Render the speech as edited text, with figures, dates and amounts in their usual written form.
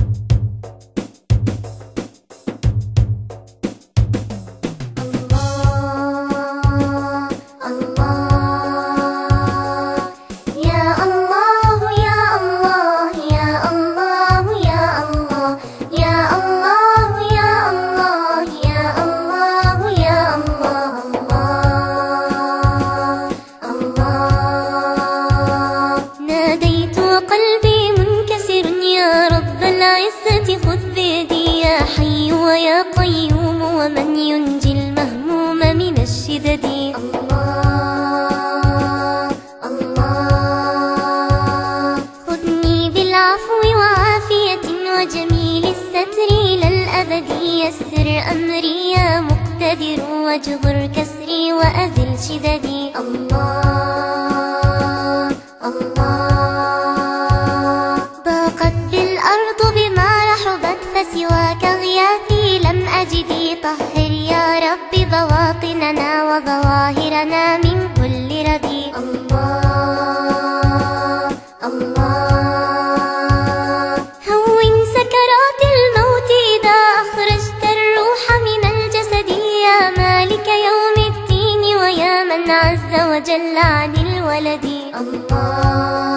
خذ بيدي يا حي ويا قيوم، ومن ينجي المهموم من الشدد. الله الله خذني بالعفو وعافية وجميل الستر إلى الأبد. يسر أمري يا مقتدر، واجبر كسري وأزل شددي. الله الله ضاقت بالأرض بما رحبت، فسواك غياثي لم أجدي. طهر يا رب بواطننا وظواهرنا من كل ردي. الله الله هون سكرات الموت إذا أخرجت الروح من الجسد. يا مالك يوم الدين، ويا من عز وجل عن الولد. الله